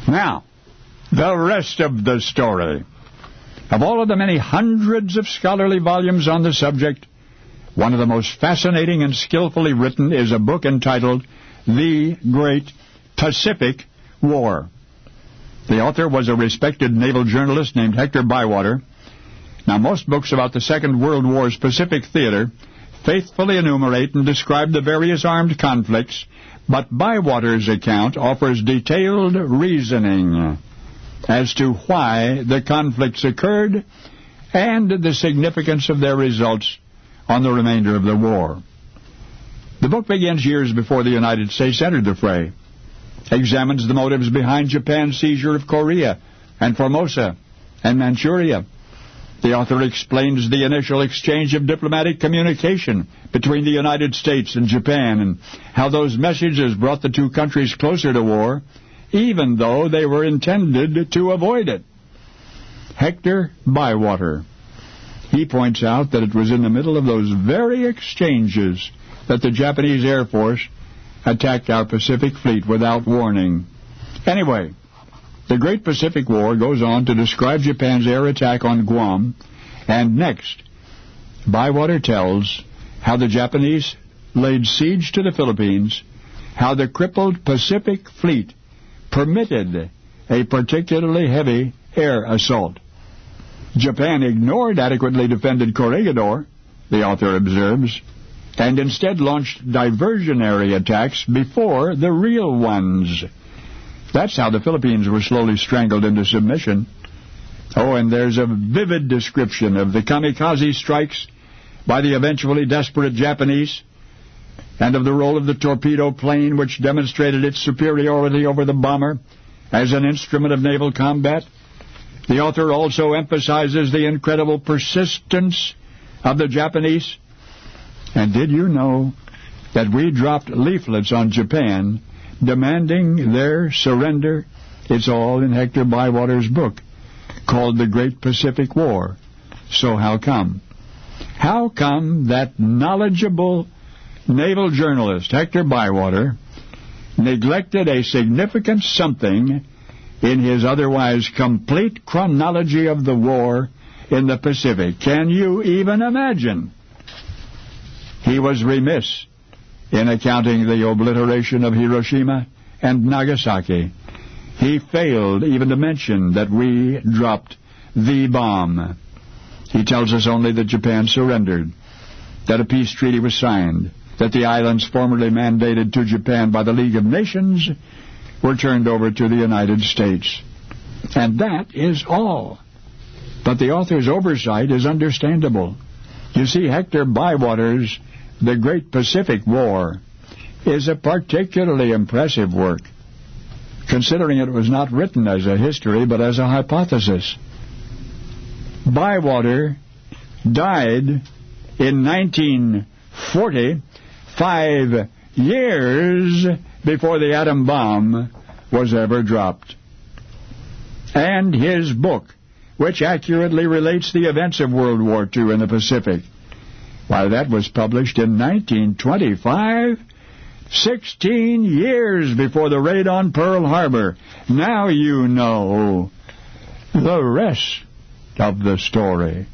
Now, the rest of the story. Of all of the many hundreds of scholarly volumes on the subject, one of the most fascinating and skillfully written is a book entitled The Great Pacific War. The author was a respected naval journalist named Hector Bywater. Now, most books about the Second World War's Pacific theater faithfully enumerate and describe the various armed conflicts, but Bywater's account offers detailed reasoning as to why the conflicts occurred and the significance of their results on the remainder of the war. The book begins years before the United States entered the fray, examines the motives behind Japan's seizure of Korea and Formosa and Manchuria. The author explains the initial exchange of diplomatic communication between the United States and Japan and how those messages brought the two countries closer to war, even though they were intended to avoid it. Hector Bywater. He points out that it was in the middle of those very exchanges that the Japanese Air Force attacked our Pacific Fleet without warning. Anyway, the Great Pacific War goes on to describe Japan's air attack on Guam, and next, Bywater tells how the Japanese laid siege to the Philippines, how the crippled Pacific Fleet permitted a particularly heavy air assault. Japan ignored adequately defended Corregidor, the author observes, and instead launched diversionary attacks before the real ones. That's how the Philippines were slowly strangled into submission. Oh, and there's a vivid description of the kamikaze strikes by the eventually desperate Japanese, and of the role of the torpedo plane, which demonstrated its superiority over the bomber as an instrument of naval combat. The author also emphasizes the incredible persistence of the Japanese. And did you know that we dropped leaflets on Japan demanding their surrender? It's all in Hector Bywater's book, called The Great Pacific War. So how come? How come that knowledgeable naval journalist, Hector Bywater, neglected a significant something in his otherwise complete chronology of the war in the Pacific? Can you even imagine? He was remiss in accounting the obliteration of Hiroshima and Nagasaki. He failed even to mention that we dropped the bomb. He tells us only that Japan surrendered, that a peace treaty was signed, that the islands formerly mandated to Japan by the League of Nations were turned over to the United States. And that is all. But the author's oversight is understandable. You see, Hector Bywater's The Great Pacific War is a particularly impressive work, considering it was not written as a history but as a hypothesis. Bywater died in 1940, 5 years before the atom bomb was ever dropped. And his book, which accurately relates the events of World War II in the Pacific, why, that was published in 1925, 16 years before the raid on Pearl Harbor. Now you know the rest of the story.